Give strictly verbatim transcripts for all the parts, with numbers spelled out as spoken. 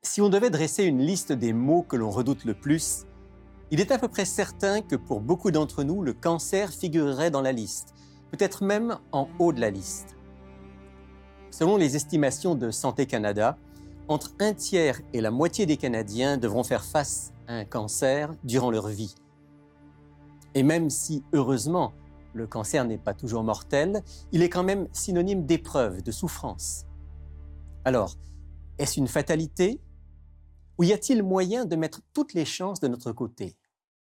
Si on devait dresser une liste des mots que l'on redoute le plus, il est à peu près certain que pour beaucoup d'entre nous, le cancer figurerait dans la liste, peut-être même en haut de la liste. Selon les estimations de Santé Canada, entre un tiers et la moitié des Canadiens devront faire face à un cancer durant leur vie. Et même si, heureusement, le cancer n'est pas toujours mortel, il est quand même synonyme d'épreuve, de souffrance. Alors, est-ce une fatalité? Ou y a-t-il moyen de mettre toutes les chances de notre côté?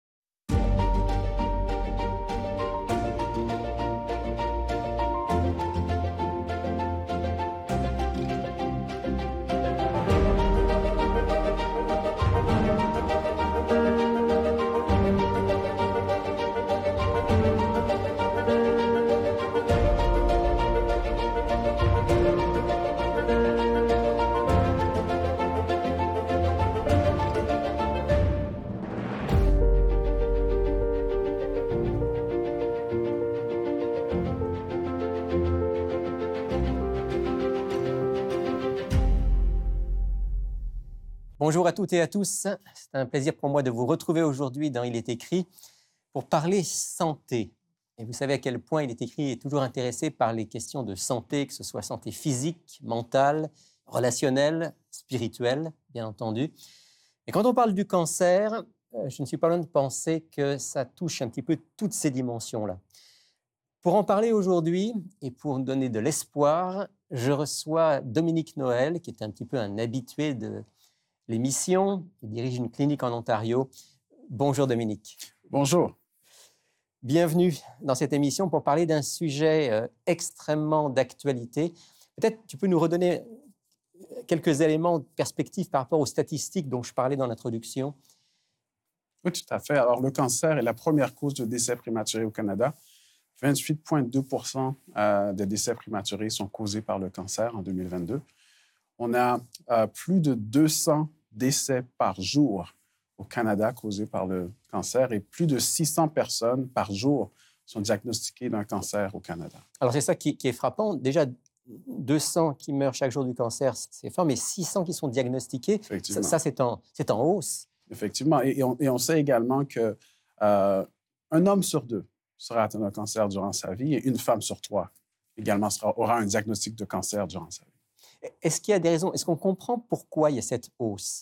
Bonjour à toutes et à tous. C'est un plaisir pour moi de vous retrouver aujourd'hui dans Il est écrit pour parler santé. Et vous savez à quel point Il est écrit est toujours intéressé par les questions de santé, que ce soit santé physique, mentale, relationnelle, spirituelle, bien entendu. Et quand on parle du cancer, je ne suis pas loin de penser que ça touche un petit peu toutes ces dimensions-là. Pour en parler aujourd'hui et pour donner de l'espoir, je reçois Dominique Noël, qui est un petit peu un habitué de l'émission. Il dirige une clinique en Ontario. Bonjour Dominique. Bonjour. Bienvenue dans cette émission pour parler d'un sujet euh, extrêmement d'actualité. Peut-être tu peux nous redonner quelques éléments de perspective par rapport aux statistiques dont je parlais dans l'introduction. Oui, tout à fait. Alors, le cancer est la première cause de décès prématurés au Canada. vingt-huit virgule deux pour cent euh, des décès prématurés sont causés par le cancer en deux mille vingt-deux. On a euh, plus de deux cents décès par jour au Canada causés par le cancer et plus de six cents personnes par jour sont diagnostiquées d'un cancer au Canada. Alors, c'est ça qui, qui est frappant. Déjà, deux cents qui meurent chaque jour du cancer, c'est fort, mais six cents qui sont diagnostiqués, ça, ça c'est, en, c'est en hausse. Effectivement. Et, et, on, et on sait également qu'un euh, homme sur deux sera atteint d'un cancer durant sa vie et une femme sur trois également sera, aura un diagnostic de cancer durant sa vie. Est-ce qu'il y a des raisons? Est-ce qu'on comprend pourquoi il y a cette hausse?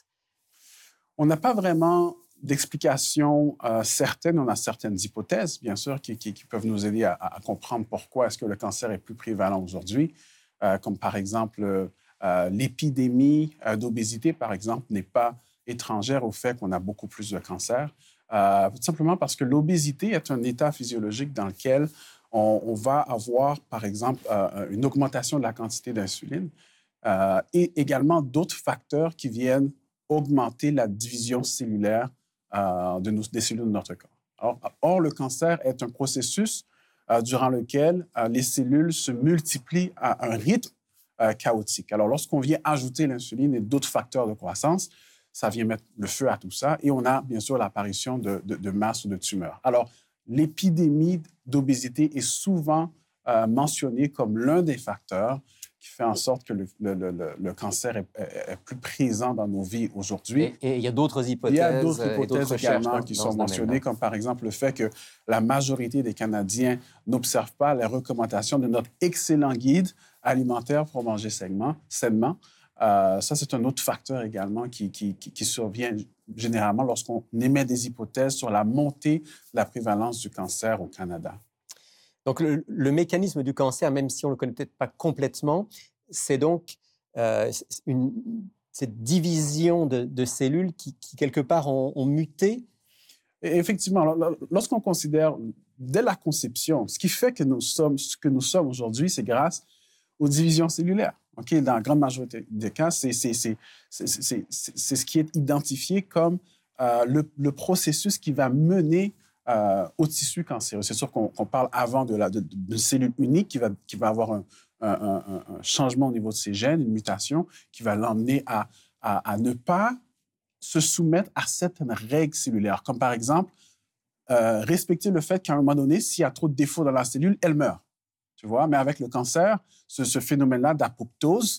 On n'a pas vraiment d'explication euh, certaine. On a certaines hypothèses, bien sûr, qui, qui, qui peuvent nous aider à, à comprendre pourquoi est-ce que le cancer est plus prévalent aujourd'hui, euh, comme par exemple euh, l'épidémie euh, d'obésité, par exemple, n'est pas étrangère au fait qu'on a beaucoup plus de cancers, euh, tout simplement parce que l'obésité est un état physiologique dans lequel on, on va avoir, par exemple, euh, une augmentation de la quantité d'insuline euh, et également d'autres facteurs qui viennent augmenter la division cellulaire euh, de nos, des cellules de notre corps. Or, or le cancer est un processus euh, durant lequel euh, les cellules se multiplient à un rythme euh, chaotique. Alors, lorsqu'on vient ajouter l'insuline et d'autres facteurs de croissance, ça vient mettre le feu à tout ça et on a bien sûr l'apparition de, de, de masses ou de tumeurs. Alors, l'épidémie d'obésité est souvent euh, mentionnée comme l'un des facteurs qui fait en sorte que le, le, le, le cancer est, est, est plus présent dans nos vies aujourd'hui. Et, et il y a d'autres hypothèses. Il y a d'autres hypothèses d'autres également qui sont mentionnées, comme par exemple le fait que la majorité des Canadiens n'observent pas les recommandations de notre excellent guide alimentaire pour manger sainement. sainement. Euh, ça, c'est un autre facteur également qui, qui, qui, qui survient généralement lorsqu'on émet des hypothèses sur la montée de la prévalence du cancer au Canada. Donc, le, le mécanisme du cancer, même si on ne le connaît peut-être pas complètement, c'est donc euh, une, cette division de, de cellules qui, qui, quelque part, ont, ont muté. Et effectivement, lorsqu'on considère, dès la conception, ce qui fait que nous sommes ce que nous sommes aujourd'hui, c'est grâce aux divisions cellulaires. Okay? Dans la grande majorité des cas, c'est, c'est, c'est, c'est, c'est, c'est, c'est ce qui est identifié comme euh, le, le processus qui va mener Euh, au tissu cancéreux. C'est sûr qu'on, qu'on parle avant de la de, de cellule unique qui va, qui va avoir un, un, un, un changement au niveau de ses gènes, une mutation qui va l'emmener à, à, à ne pas se soumettre à certaines règles cellulaires, comme par exemple euh, respecter le fait qu'à un moment donné, s'il y a trop de défauts dans la cellule, elle meurt. Tu vois? Mais avec le cancer, ce, ce phénomène-là d'apoptose,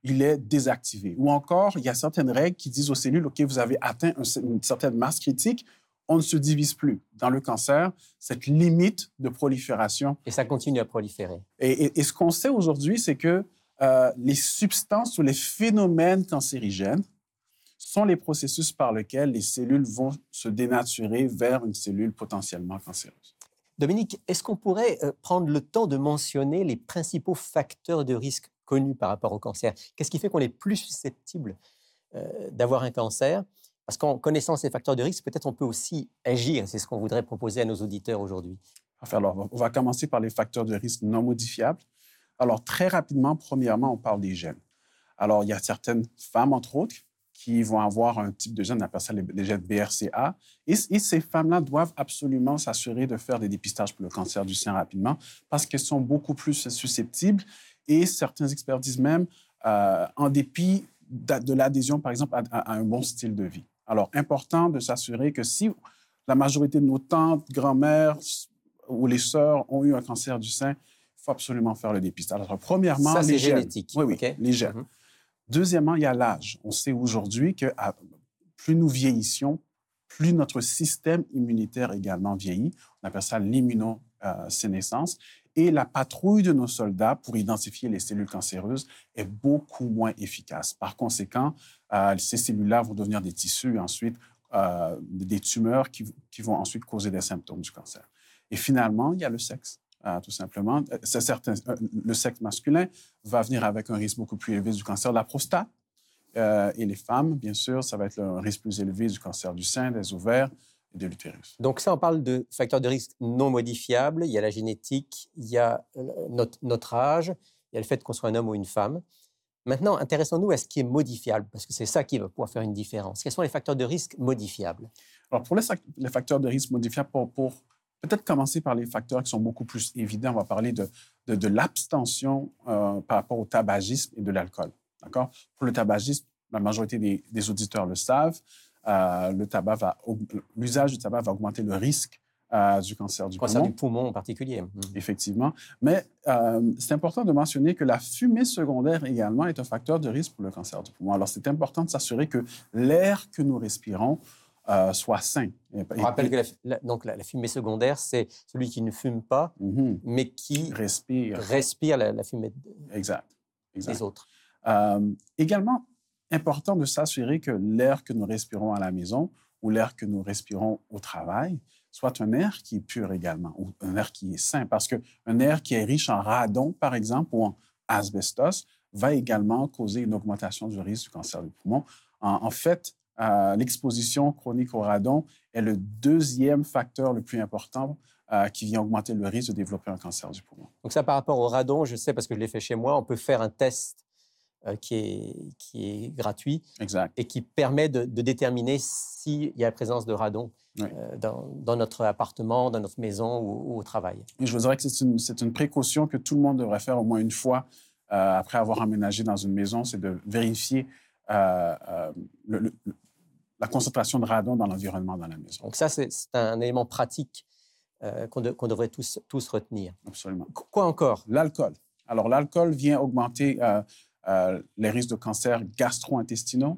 il est désactivé. Ou encore, il y a certaines règles qui disent aux cellules, OK, vous avez atteint une certaine masse critique, on ne se divise plus. Dans le cancer, cette limite de prolifération. Et ça continue à proliférer. Et, et, et ce qu'on sait aujourd'hui, c'est que euh, les substances ou les phénomènes cancérigènes sont les processus par lesquels les cellules vont se dénaturer vers une cellule potentiellement cancéreuse. Dominique, est-ce qu'on pourrait euh, prendre le temps de mentionner les principaux facteurs de risque connus par rapport au cancer? Qu'est-ce qui fait qu'on est plus susceptible euh, d'avoir un cancer? Parce qu'en connaissant ces facteurs de risque, peut-être on peut aussi agir. C'est ce qu'on voudrait proposer à nos auditeurs aujourd'hui. Alors, on va commencer par les facteurs de risque non modifiables. Alors, très rapidement, premièrement, on parle des gènes. Alors, il y a certaines femmes, entre autres, qui vont avoir un type de gène, on appelle ça les gènes B R C A. Et, et ces femmes-là doivent absolument s'assurer de faire des dépistages pour le cancer du sein rapidement parce qu'elles sont beaucoup plus susceptibles. Et certains experts disent même, euh, en dépit de l'adhésion, par exemple, à, à un bon style de vie. Alors, important de s'assurer que si la majorité de nos tantes, grand-mères ou les sœurs ont eu un cancer du sein, il faut absolument faire le dépistage. Alors, premièrement, ça, les gènes. génétique. Oui, oui, okay. les gènes. Mm-hmm. Deuxièmement, il y a l'âge. On sait aujourd'hui que à, plus nous vieillissions, plus notre système immunitaire également vieillit. On appelle ça l'immunosénescence. Et la patrouille de nos soldats pour identifier les cellules cancéreuses est beaucoup moins efficace. Par conséquent, euh, ces cellules-là vont devenir des tissus et ensuite euh, des tumeurs qui, qui vont ensuite causer des symptômes du cancer. Et finalement, il y a le sexe. Euh, tout simplement. C'est certain, euh, le sexe masculin va venir avec un risque beaucoup plus élevé du cancer de la prostate. Euh, et les femmes, bien sûr, ça va être un risque plus élevé du cancer du sein, des ovaires et de l'utérus. Donc ça, on parle de facteurs de risque non modifiables. Il y a la génétique, il y a notre, notre âge, il y a le fait qu'on soit un homme ou une femme. Maintenant, intéressons-nous à ce qui est modifiable, parce que c'est ça qui va pouvoir faire une différence. Quels sont les facteurs de risque modifiables? Alors, pour les, les facteurs de risque modifiables, pour... pour peut-être commencer par les facteurs qui sont beaucoup plus évidents. On va parler de, de, de l'abstention euh, par rapport au tabagisme et de l'alcool. D'accord? Pour le tabagisme, la majorité des, des auditeurs le savent. Euh, le tabac va, l'usage du tabac va augmenter le risque euh, du cancer du cancer poumon. du poumon en particulier. Mmh. Effectivement. Mais euh, c'est important de mentionner que la fumée secondaire également est un facteur de risque pour le cancer du poumon. Alors, c'est important de s'assurer que l'air que nous respirons Euh, soit sain. On rappelle que la, la, donc la, la fumée secondaire, c'est celui qui ne fume pas, mm-hmm. mais qui respire, respire la, la fumée exact, exact. des autres. Euh, également, important de s'assurer que l'air que nous respirons à la maison ou l'air que nous respirons au travail soit un air qui est pur également, ou un air qui est sain, parce qu'un air qui est riche en radon, par exemple, ou en asbestos, va également causer une augmentation du risque du cancer du poumon. En, en fait, Euh, l'exposition chronique au radon est le deuxième facteur le plus important euh, qui vient augmenter le risque de développer un cancer du poumon. Donc ça, par rapport au radon, je sais parce que je l'ai fait chez moi, on peut faire un test euh, qui, est, qui est gratuit exact. Et qui permet de, de déterminer s'il y a la présence de radon oui. euh, dans, dans notre appartement, dans notre maison ou, ou au travail. Et je vous dirais que c'est une, c'est une précaution que tout le monde devrait faire au moins une fois euh, après avoir emménagé dans une maison, c'est de vérifier euh, euh, le, le, la concentration de radon dans l'environnement dans la maison. Donc ça, c'est, c'est un élément pratique euh, qu'on, de, qu'on devrait tous, tous retenir. Absolument. Qu- quoi encore? L'alcool. Alors, l'alcool vient augmenter euh, euh, les risques de cancers gastro-intestinaux.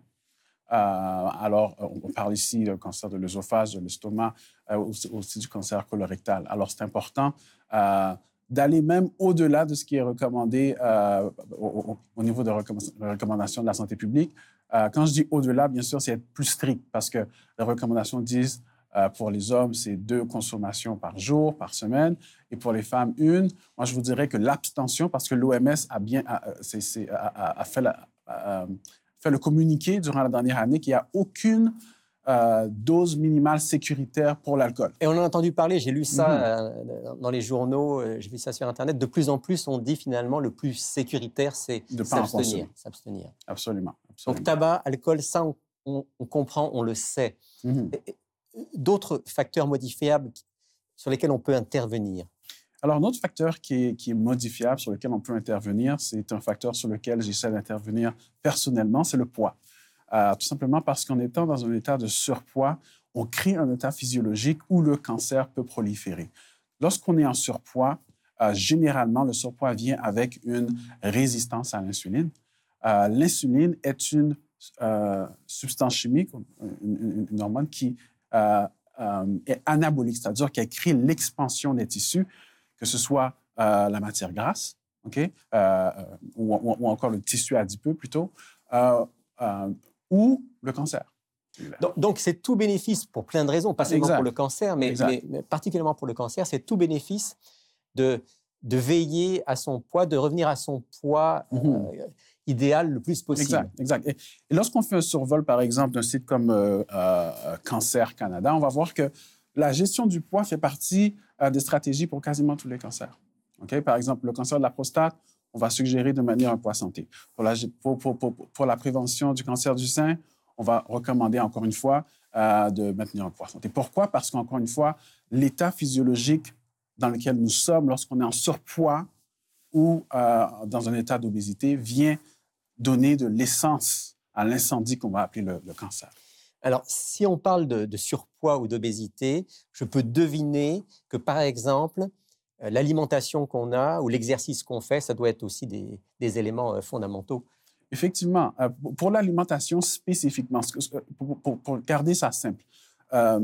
Euh, alors, on parle ici du cancer de l'œsophage, de l'estomac, euh, aussi, aussi du cancer colorectal. Alors, c'est important euh, d'aller même au-delà de ce qui est recommandé euh, au, au niveau de recommandations de la santé publique. Euh, quand je dis au-delà, bien sûr, c'est être plus strict parce que les recommandations disent euh, pour les hommes, c'est deux consommations par jour, par semaine, et pour les femmes, une. Moi, je vous dirais que l'abstention, parce que l'O M S a, bien, a, c'est, c'est, a, a, fait, la, a fait le communiqué durant la dernière année qu'il n'y a aucune euh, dose minimale sécuritaire pour l'alcool. Et on en a entendu parler, j'ai lu ça Mm-hmm. euh, dans les journaux, euh, j'ai vu ça sur Internet. De plus en plus, on dit finalement le plus sécuritaire, c'est de pas s'abstenir, s'abstenir. Absolument, absolument. Donc tabac, alcool, ça, on, on, on comprend, on le sait. Mm-hmm. Et, d'autres facteurs modifiables sur lesquels on peut intervenir? Alors, un autre facteur qui est, qui est modifiable, sur lequel on peut intervenir, c'est un facteur sur lequel j'essaie d'intervenir personnellement, c'est le poids. Euh, tout simplement parce qu'en étant dans un état de surpoids, on crée un état physiologique où le cancer peut proliférer. Lorsqu'on est en surpoids, euh, généralement, le surpoids vient avec une résistance à l'insuline. euh, l'insuline est une euh, substance chimique, une, une, une hormone qui euh, euh, est anabolique, c'est-à-dire qu'elle crée l'expansion des tissus, que ce soit euh, la matière grasse, okay? euh, ou, ou, ou encore le tissu adipeux plutôt, euh, euh, ou le cancer. Donc, donc, c'est tout bénéfice pour plein de raisons, pas seulement Exact. pour le cancer, mais, mais, mais particulièrement pour le cancer, c'est tout bénéfice de, de veiller à son poids, de revenir à son poids mm-hmm. euh, idéal le plus possible. Exact, exact. Et, et lorsqu'on fait un survol, par exemple, d'un site comme euh, euh, Cancer Canada, on va voir que la gestion du poids fait partie euh, des stratégies pour quasiment tous les cancers. Okay? Par exemple, le cancer de la prostate, on va suggérer de maintenir un poids santé. Pour la, pour, pour, pour, pour la prévention du cancer du sein, on va recommander, encore une fois, euh, de maintenir un poids santé. Pourquoi? Parce qu'encore une fois, l'état physiologique dans lequel nous sommes lorsqu'on est en surpoids ou euh, dans un état d'obésité vient donner de l'essence à l'incendie qu'on va appeler le, le cancer. Alors, si on parle de, de surpoids ou d'obésité, je peux deviner que, par exemple, euh, l'alimentation qu'on a ou l'exercice qu'on fait, ça doit être aussi des, des éléments euh, fondamentaux. Effectivement. Euh, pour l'alimentation spécifiquement, pour, pour, pour garder ça simple, euh,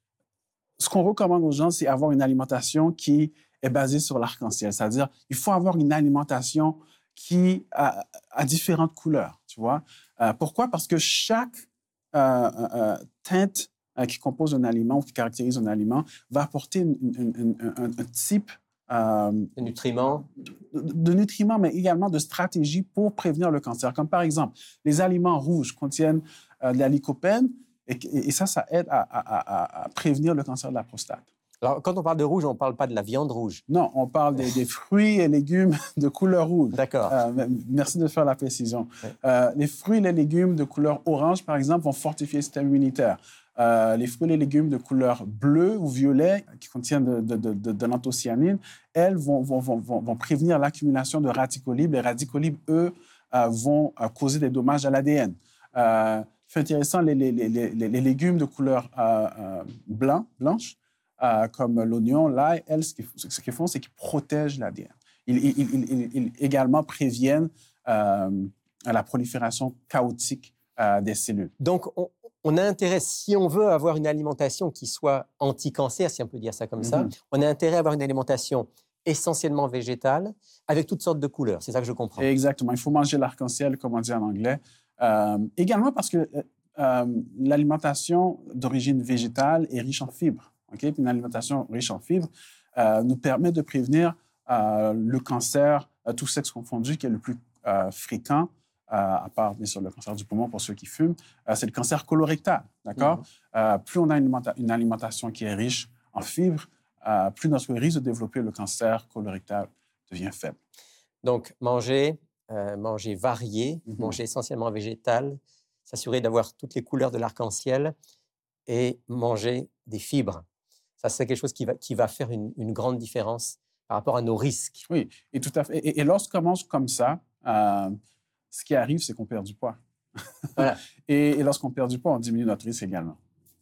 ce qu'on recommande aux gens, c'est avoir une alimentation qui est basée sur l'arc-en-ciel. C'est-à-dire, il faut avoir une alimentation qui a, a différentes couleurs, tu vois. Euh, pourquoi? Parce que chaque euh, euh, teinte euh, qui compose un aliment ou qui caractérise un aliment va apporter une, une, une, un, un type euh, de nutriments. De, de nutriments, mais également de stratégies pour prévenir le cancer. Comme par exemple, les aliments rouges contiennent euh, de la lycopène et, et, et ça, ça aide à, à, à, à prévenir le cancer de la prostate. Alors, quand on parle de rouge, on ne parle pas de la viande rouge. Non, on parle des, des fruits et légumes de couleur rouge. D'accord. Euh, merci de faire la précision. Oui. Euh, les fruits et les légumes de couleur orange, par exemple, vont fortifier le système immunitaire. Euh, les fruits et les légumes de couleur bleue ou violet, qui contiennent de, de, de, de, de l'anthocyanine, elles vont, vont, vont, vont prévenir l'accumulation de radicaux libres. Les radicaux libres, eux, euh, vont euh, causer des dommages à l'A D N. Euh, c'est intéressant, les, les, les, les, les légumes de couleur euh, euh, blanc, blanche, Euh, comme l'oignon, l'ail, elles, ce qu'ils, ce qu'ils font, c'est qu'ils protègent l'A D N. Ils, ils, ils, ils, ils également préviennent euh, la prolifération chaotique euh, des cellules. Donc, on, on a intérêt, si on veut avoir une alimentation qui soit anti-cancer, si on peut dire ça comme mm-hmm. ça, on a intérêt à avoir une alimentation essentiellement végétale, avec toutes sortes de couleurs. C'est ça que je comprends. Exactement. Il faut manger l'arc-en-ciel, comme on dit en anglais. Euh, également parce que euh, l'alimentation d'origine végétale est riche en fibres. Okay? Une alimentation riche en fibres euh, nous permet de prévenir euh, le cancer, euh, tous sexes confondus, qui est le plus euh, fréquent, euh, à part bien sûr le cancer du poumon pour ceux qui fument, euh, c'est le cancer colorectal. D'accord? Mm-hmm. euh, plus on a une, alimenta- une alimentation qui est riche en fibres, euh, plus notre risque de développer le cancer colorectal devient faible. Donc, manger, euh, manger varié, mm-hmm. manger essentiellement végétal, s'assurer d'avoir toutes les couleurs de l'arc-en-ciel et manger des fibres. Ça, c'est quelque chose qui va, qui va faire une, une grande différence par rapport à nos risques. Oui, et tout à fait. Et, et lorsqu'on mange comme ça, euh, ce qui arrive, c'est qu'on perd du poids. Voilà. et, et lorsqu'on perd du poids, on diminue notre risque également.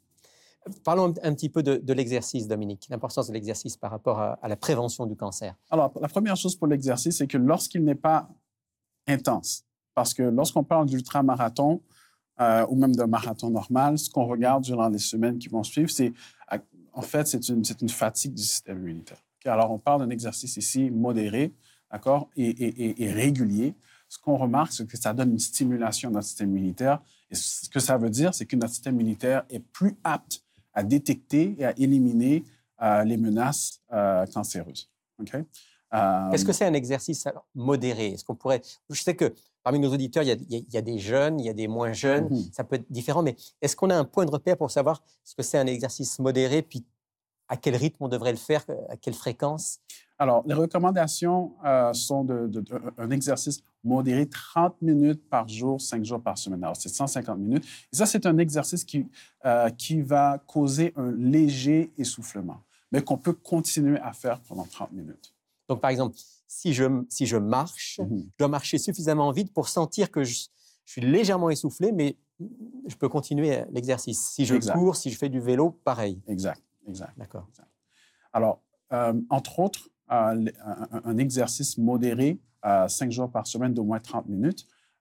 Parlons un petit peu de, de l'exercice, Dominique, l'importance de l'exercice par rapport à, à la prévention du cancer. Alors, la première chose pour l'exercice, c'est que lorsqu'il n'est pas intense, parce que lorsqu'on parle d'ultramarathon euh, ou même d'un marathon normal, ce qu'on regarde durant les semaines qui vont suivre, c'est en fait, c'est une, c'est une fatigue du système immunitaire. Okay? Alors, on parle d'un exercice ici modéré, d'accord, et, et, et, et régulier. Ce qu'on remarque, c'est que ça donne une stimulation de notre système immunitaire. Et ce que ça veut dire, c'est que notre système immunitaire est plus apte à détecter et à éliminer euh, les menaces euh, cancéreuses. Okay? Euh... Est-ce que c'est un exercice alors, modéré? Est-ce qu'on pourrait... Je sais que parmi nos auditeurs, il y a, il y a des jeunes, il y a des moins jeunes, mm-hmm. ça peut être différent, mais est-ce qu'on a un point de repère pour savoir ce que c'est un exercice modéré, puis à quel rythme on devrait le faire, à quelle fréquence? Alors, les recommandations euh, sont de, de, de, un exercice modéré, trente minutes par jour, cinq jours par semaine. Alors, c'est cent cinquante minutes. Et ça, c'est un exercice qui, euh, qui va causer un léger essoufflement, mais qu'on peut continuer à faire pendant trente minutes. Donc, par exemple, si je, si je marche, mm-hmm. je dois marcher suffisamment vite pour sentir que je, je suis légèrement essoufflé, mais je peux continuer l'exercice. Si je exact. cours, si je fais du vélo, pareil. Exact, exact. D'accord. Exact. Alors, euh, entre autres, euh, un, un exercice modéré, euh, cinq jours par semaine d'au moins trente minutes,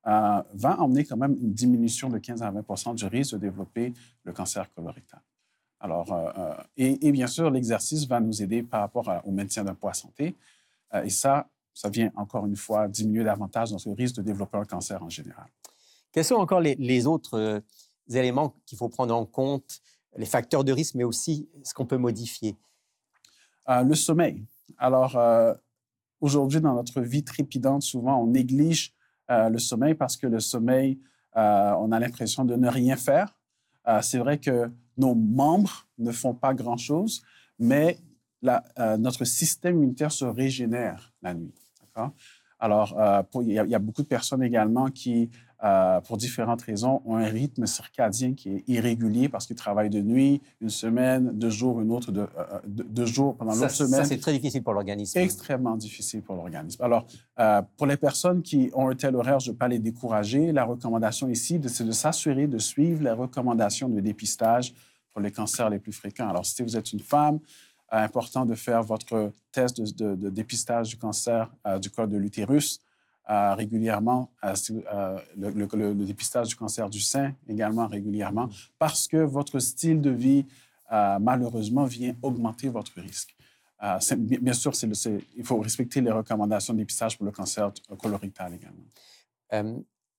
euh, va emmener quand même une diminution de quinze à vingt pour cent du risque de développer le cancer colorectal. Alors, euh, euh, et, et bien sûr, l'exercice va nous aider par rapport à, au maintien d'un poids santé. Euh, et ça, ça vient encore une fois diminuer davantage notre risque de développer un cancer en général. Quels sont encore les, les autres euh, éléments qu'il faut prendre en compte, les facteurs de risque, mais aussi ce qu'on peut modifier? Euh, le sommeil. Alors, euh, aujourd'hui, dans notre vie trépidante, souvent, on néglige euh, le sommeil parce que le sommeil, euh, on a l'impression de ne rien faire. Euh, c'est vrai que nos membres ne font pas grand-chose, mais la, euh, notre système immunitaire se régénère la nuit. D'accord? Alors, euh, pour, il, y a, il y a beaucoup de personnes également qui, euh, pour différentes raisons, ont un rythme circadien qui est irrégulier parce qu'ils travaillent de nuit, une semaine, deux jours, une autre, deux, euh, deux, deux jours pendant l'autre semaine. Ça, c'est très difficile pour l'organisme. Extrêmement difficile pour l'organisme. Alors, euh, pour les personnes qui ont un tel horaire, je ne veux pas les décourager. La recommandation ici, c'est de s'assurer de suivre les recommandations de dépistage pour les cancers les plus fréquents. Alors, si vous êtes une femme, important de faire votre test de, de, de dépistage du cancer euh, du col de l'utérus euh, régulièrement, euh, euh, le, le, le, le dépistage du cancer du sein également régulièrement, parce que votre style de vie, euh, malheureusement, vient augmenter votre risque. Euh, bien sûr, c'est le, c'est, il faut respecter les recommandations de dépistage pour le cancer colorectal également. Euh,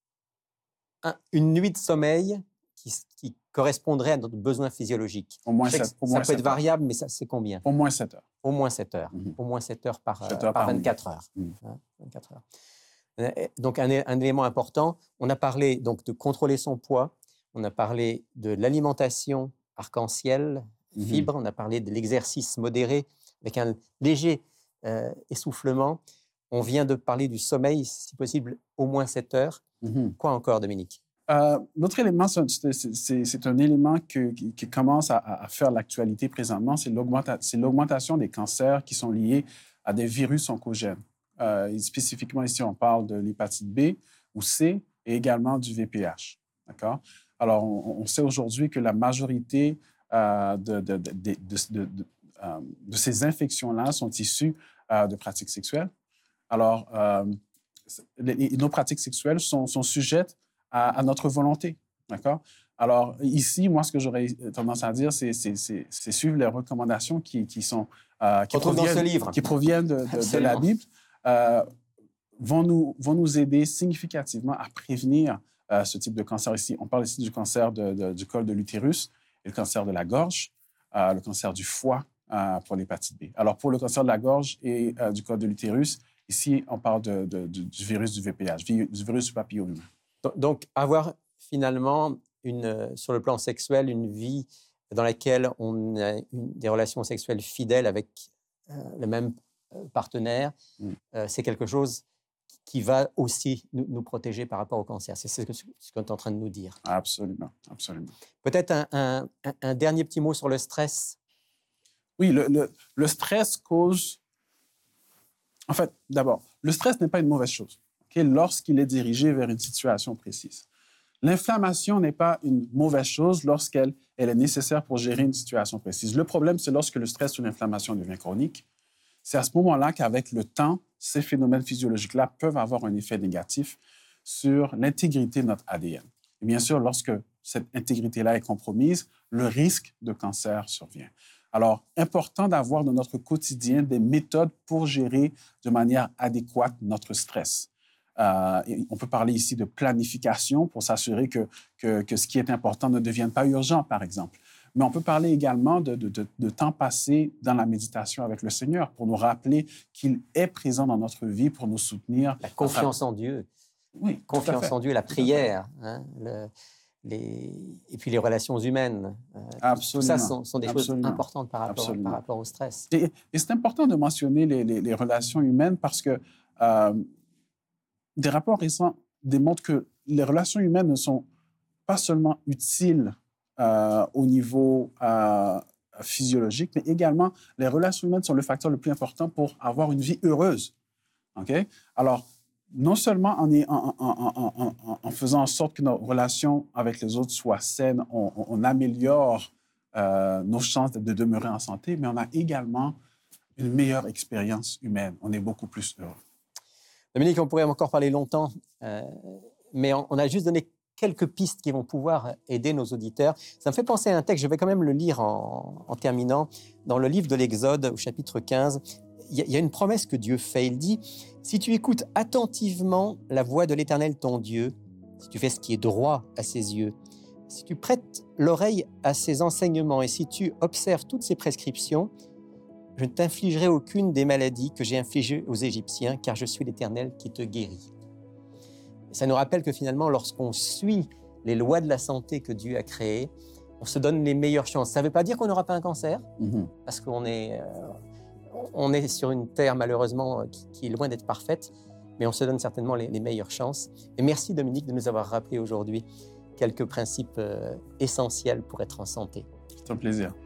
un, une nuit de sommeil qui, qui correspondrait à notre besoin physiologique. Au moins sept, au ça moins peut être heures. variable, mais ça, c'est combien? Au moins sept heures. Au moins sept heures. Mm-hmm. Au moins sept heures par, sept euh, heures par, par vingt-quatre heures. Mm. Hein, vingt-quatre heures. Donc, un, un élément important, on a parlé donc, de contrôler son poids, on a parlé de l'alimentation arc-en-ciel, Mm-hmm. fibres, on a parlé de l'exercice modéré avec un léger euh, essoufflement. On vient de parler du sommeil, si possible, au moins sept heures. Mm-hmm. Quoi encore, Dominique? Euh, l'autre élément, c'est, c'est, c'est un élément que, qui, qui commence à, à faire l'actualité présentement, c'est, l'augmenta- c'est l'augmentation des cancers qui sont liés à des virus oncogènes. Euh, spécifiquement, ici, on parle de l'hépatite B ou C et également du V P H. D'accord? Alors, on, on sait aujourd'hui que la majorité euh, de, de, de, de, de, de, euh, de ces infections-là sont issues euh, de pratiques sexuelles. Alors, euh, les, nos pratiques sexuelles sont, sont sujettes À, à notre volonté, d'accord? Alors, ici, moi, ce que j'aurais tendance à dire, c'est, c'est, c'est, c'est suivre les recommandations qui, qui sont... Euh, qui, proviennent, dans ce livre. qui proviennent de, de, de la Bible, euh, vont, nous, vont nous aider significativement à prévenir euh, ce type de cancer ici. On parle ici du cancer de, de, du col de l'utérus, et le cancer de la gorge, euh, le cancer du foie euh, pour l'hépatite B. Alors, pour le cancer de la gorge et euh, du col de l'utérus, ici, on parle de, de, de, du virus du V P H, du virus du papillome humain. Donc, avoir finalement, une, sur le plan sexuel, une vie dans laquelle on a une, des relations sexuelles fidèles avec euh, le même partenaire, mm. euh, c'est quelque chose qui va aussi nous, nous protéger par rapport au cancer. C'est ce que, ce que tu es en train de nous dire. Absolument, absolument. Peut-être un, un, un dernier petit mot sur le stress. Oui, le, le, le stress cause... En fait, d'abord, le stress n'est pas une mauvaise chose. Lorsqu'il est dirigé vers une situation précise. L'inflammation n'est pas une mauvaise chose lorsqu'elle elle est nécessaire pour gérer une situation précise. Le problème, c'est lorsque le stress ou l'inflammation devient chronique. C'est à ce moment-là qu'avec le temps, ces phénomènes physiologiques-là peuvent avoir un effet négatif sur l'intégrité de notre A D N. Et bien sûr, lorsque cette intégrité-là est compromise, le risque de cancer survient. Alors, important d'avoir dans notre quotidien des méthodes pour gérer de manière adéquate notre stress. Euh, on peut parler ici de planification pour s'assurer que, que, que ce qui est important ne devienne pas urgent, par exemple. Mais on peut parler également de, de, de, de temps passé dans la méditation avec le Seigneur pour nous rappeler qu'il est présent dans notre vie pour nous soutenir. La confiance en Dieu. Oui, confiance en Dieu, la prière, hein, le, les, et puis les relations humaines. Euh, Absolument. Tout ça sont, sont des Absolument. choses importantes par rapport, par rapport au stress. Et, et c'est important de mentionner les, les, les relations humaines parce que euh, des rapports récents démontrent que les relations humaines ne sont pas seulement utiles euh, au niveau euh, physiologique, mais également les relations humaines sont le facteur le plus important pour avoir une vie heureuse. Okay? Alors, non seulement en, en, en, en, en faisant en sorte que nos relations avec les autres soient saines, on, on améliore euh, nos chances de, de demeurer en santé, mais on a également une meilleure expérience humaine. On est beaucoup plus heureux. Dominique, on pourrait encore parler longtemps euh, mais on, on a juste donné quelques pistes qui vont pouvoir aider nos auditeurs. Ça me fait penser à un texte, je vais quand même le lire en, en terminant. Dans le livre de l'Exode, au chapitre quinze, il y, y a une promesse que Dieu fait. Il dit « Si tu écoutes attentivement la voix de l'Éternel ton Dieu, si tu fais ce qui est droit à ses yeux, si tu prêtes l'oreille à ses enseignements et si tu observes toutes ses prescriptions, je ne t'infligerai aucune des maladies que j'ai infligées aux Égyptiens, car je suis l'Éternel qui te guérit. » Ça nous rappelle que finalement, lorsqu'on suit les lois de la santé que Dieu a créées, on se donne les meilleures chances. Ça ne veut pas dire qu'on n'aura pas un cancer, mm-hmm. parce qu'on est, euh, on est sur une terre malheureusement qui, qui est loin d'être parfaite, mais on se donne certainement les, les meilleures chances. Et merci Dominique de nous avoir rappelé aujourd'hui quelques principes euh, essentiels pour être en santé. C'est un plaisir.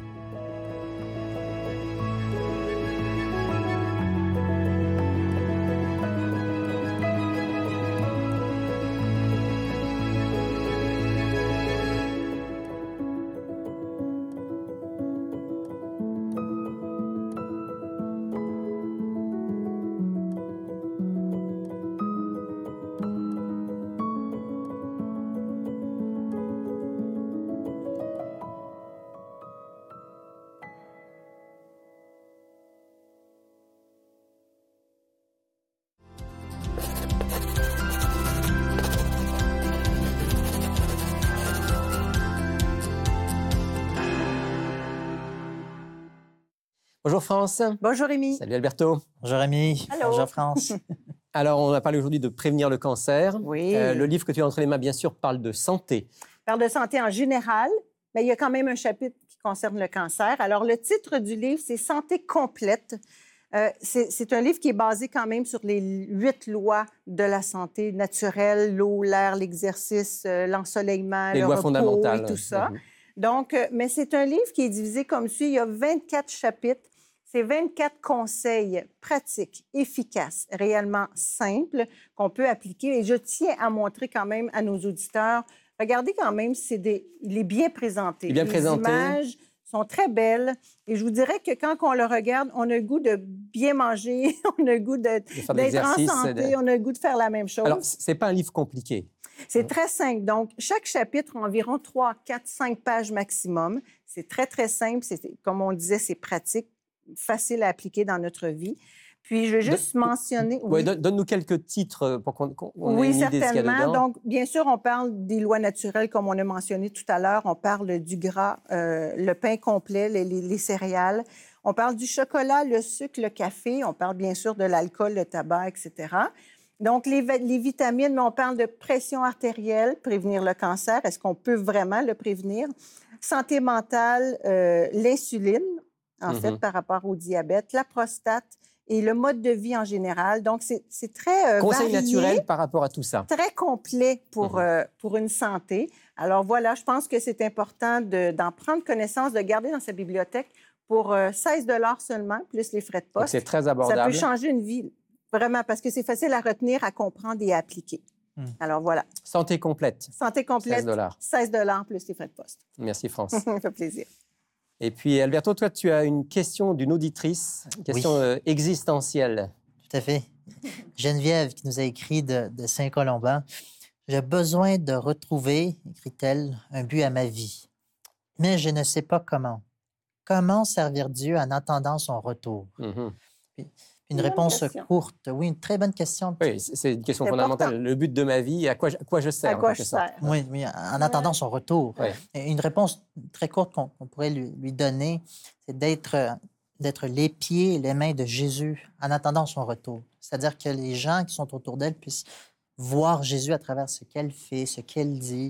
Bonjour France. Bonjour Rémi. Salut Alberto. Bonjour Rémi. Allô. Bonjour France. Alors, on a parlé aujourd'hui de prévenir le cancer. Oui. Euh, le livre que tu as entre les mains, bien sûr, parle de santé. Parle de santé en général, mais il y a quand même un chapitre qui concerne le cancer. Alors, le titre du livre, c'est « Santé complète ». Euh, c'est, c'est un livre qui est basé quand même sur les huit lois de la santé naturelle, l'eau, l'air, l'exercice, euh, l'ensoleillement, les le lois repos fondamentales. et tout ça. Mm-hmm. Donc, euh, mais c'est un livre qui est divisé comme suit. Il y a vingt-quatre chapitres. C'est vingt-quatre conseils pratiques, efficaces, réellement simples qu'on peut appliquer. Et je tiens à montrer quand même à nos auditeurs, regardez quand même, c'est des, il est bien présenté. Il est bien Les présenté. images sont très belles. Et je vous dirais que quand on le regarde, on a le goût de bien manger, on a le goût de, de d'être en santé, de... on a le goût de faire la même chose. Alors, ce n'est pas un livre compliqué. C'est mmh. très simple. Donc, chaque chapitre a environ trois, quatre, cinq pages maximum. C'est très, très simple. C'est, comme on disait, c'est pratique, facile à appliquer dans notre vie. Puis, je veux juste de, mentionner... Oui, oui. Donne-nous quelques titres pour qu'on, qu'on oui, ait une idée de ce qu'il y a dedans. Donc, bien sûr, on parle des lois naturelles, comme on a mentionné tout à l'heure. On parle du gras, euh, le pain complet, les, les, les céréales. On parle du chocolat, le sucre, le café. On parle bien sûr de l'alcool, le tabac, et cetera. Donc, les, les vitamines, mais on parle de pression artérielle, prévenir le cancer. Est-ce qu'on peut vraiment le prévenir? Santé mentale, euh, l'insuline, en mm-hmm. fait, par rapport au diabète, la prostate et le mode de vie en général. Donc, c'est, c'est très euh, Conseil varié, naturel par rapport à tout ça. Très complet pour, mm-hmm. euh, pour une santé. Alors, voilà, je pense que c'est important de, d'en prendre connaissance, de garder dans sa bibliothèque pour euh, seize dollars seulement, plus les frais de poste. Donc, c'est très abordable. Ça peut changer une vie. Vraiment, parce que c'est facile à retenir, à comprendre et à appliquer. Mmh. Alors, voilà. Santé complète. Santé complète. seize dollars. seize dollars plus les frais de poste. Merci, France. Ça fait plaisir. Et puis, Alberto, toi, tu as une question d'une auditrice, une question oui. euh, existentielle. Tout à fait. Geneviève, qui nous a écrit de, de Saint-Colomban. « J'ai besoin de retrouver, écrit-elle, un but à ma vie. Mais je ne sais pas comment. Comment servir Dieu en attendant son retour? Mmh. » Puis, Une, une réponse courte. Oui, une très bonne question. Oui, c'est une question c'est fondamentale. Important. Le but de ma vie, à quoi je, à quoi je sers? À quoi je sers? Oui, oui, en attendant son retour. Oui. Une réponse très courte qu'on, qu'on pourrait lui, lui donner, c'est d'être, d'être les pieds et les mains de Jésus en attendant son retour. C'est-à-dire que les gens qui sont autour d'elle puissent voir Jésus à travers ce qu'elle fait, ce qu'elle dit.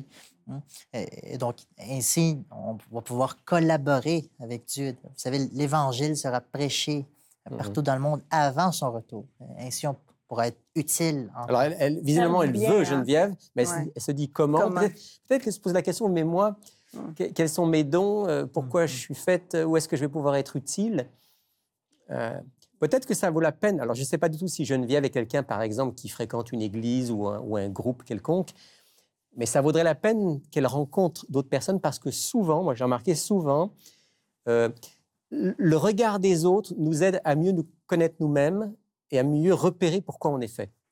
Et donc, ainsi, on va pouvoir collaborer avec Dieu. Vous savez, l'Évangile sera prêché partout mmh. dans le monde avant son retour. Ainsi, on pourra être utile. En... Alors, elle, elle, visiblement, elle bien, veut Geneviève, mais elle, ouais. elle se dit comment. comment? Peut-être, peut-être qu'elle se pose la question, mais moi, mmh. que, quels sont mes dons? euh, Pourquoi mmh. je suis faite? Où est-ce que je vais pouvoir être utile? euh, Peut-être que ça vaut la peine. Alors, je ne sais pas du tout si Geneviève est quelqu'un, par exemple, qui fréquente une église ou un, ou un groupe quelconque, mais ça vaudrait la peine qu'elle rencontre d'autres personnes parce que souvent, moi j'ai remarqué souvent, euh, le regard des autres nous aide à mieux nous connaître nous-mêmes et à mieux repérer pourquoi on est fait.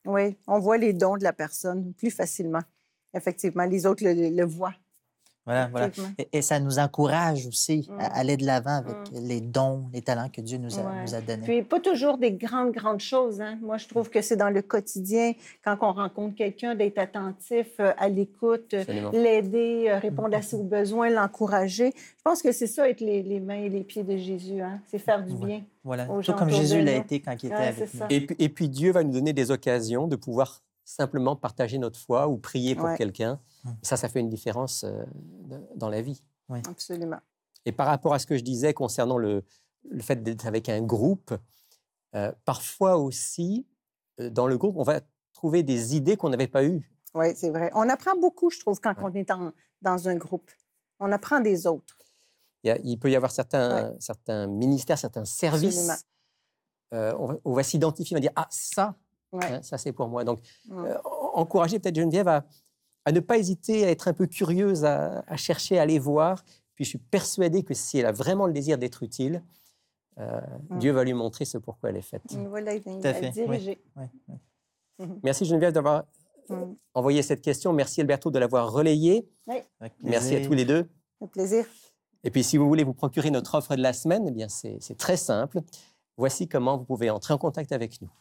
Oui, on voit les dons de la personne plus facilement. Effectivement, les autres le, le voient. Voilà, voilà. Et, et ça nous encourage aussi Mm. à aller de l'avant avec Mm. les dons, les talents que Dieu nous a, Ouais. nous a donnés. Puis pas toujours des grandes, grandes choses. Hein? Moi, je trouve que c'est dans le quotidien, quand on rencontre quelqu'un, d'être attentif, euh, à l'écoute, euh, Absolument. l'aider, euh, répondre à ses besoins, l'encourager. Je pense que c'est ça, être les, les mains et les pieds de Jésus. Hein? C'est faire du bien. Voilà, aux tout gens comme autour Jésus de l'a nous. été quand il était Ouais, avec c'est nous. ça. Et puis, et puis Dieu va nous donner des occasions de pouvoir simplement partager notre foi ou prier pour Ouais. quelqu'un. Mm. Ça, ça fait une différence euh, de- dans la vie. Absolument. Et par rapport à ce que je disais concernant le, le fait d'être avec un groupe, euh, parfois aussi, euh, dans le groupe, on va trouver des idées qu'on n'avait pas eues. Oui, c'est vrai. On apprend beaucoup, je trouve, quand Ouais. on est en- dans un groupe. On apprend des autres. Il, y a- il peut y avoir certains, certains ministères, certains services. Absolument. Euh, on va, on va s'identifier, on va dire « Ah, ça, Ouais. hein, ça c'est pour moi ». Donc, Mm. euh, encourager peut-être Geneviève à, à ne pas hésiter à être un peu curieuse, à, à chercher, à aller voir. Puis je suis persuadée que si elle a vraiment le désir d'être utile, euh, Mm. Dieu va lui montrer ce pourquoi elle est faite. Voilà, il à va fait, diriger. Oui, oui. Merci Geneviève d'avoir Mm. envoyé cette question. Merci Alberto de l'avoir relayée. Avec Merci à plaisir. tous les deux. Un plaisir. Et puis si vous voulez vous procurer notre offre de la semaine, eh bien c'est c'est très simple. Voici comment vous pouvez entrer en contact avec nous.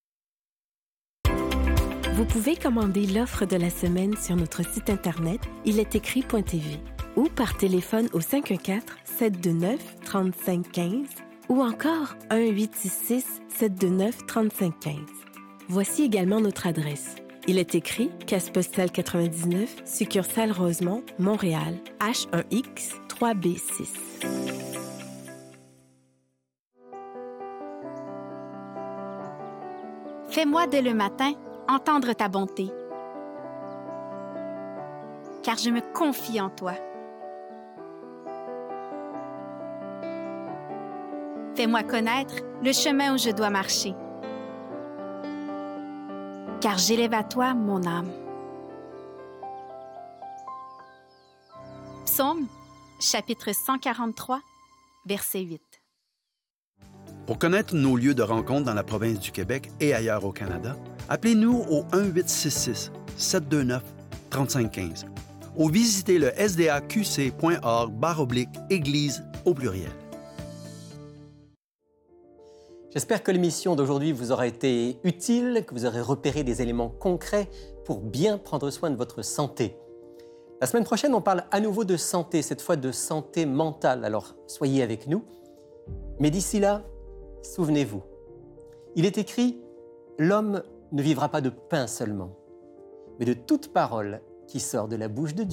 Vous pouvez commander l'offre de la semaine sur notre site internet il est écrit point t v ou par téléphone au cinq un quatre, sept deux neuf, trois cinq un cinq ou encore un huit six six, sept deux neuf, trois cinq un cinq. Voici également notre adresse. Il est écrit, case postale quatre-vingt-dix-neuf, succursale Rosemont, Montréal, H un X trois B six. Fais-moi dès le matin entendre ta bonté, car je me confie en toi. Fais-moi connaître le chemin où je dois marcher, car j'élève à toi mon âme. Psaume, chapitre cent quarante-trois, verset huit. Pour connaître nos lieux de rencontre dans la province du Québec et ailleurs au Canada, appelez-nous au un huit six six, sept deux neuf, trois cinq un cinq ou visitez le s d a q c point org barre oblique église au pluriel. J'espère que l'émission d'aujourd'hui vous aura été utile, que vous aurez repéré des éléments concrets pour bien prendre soin de votre santé. La semaine prochaine, on parle à nouveau de santé, cette fois de santé mentale. Alors, soyez avec nous. Mais d'ici là, souvenez-vous, il est écrit « L'homme ne vivra pas de pain seulement, mais de toute parole qui sort de la bouche de Dieu ».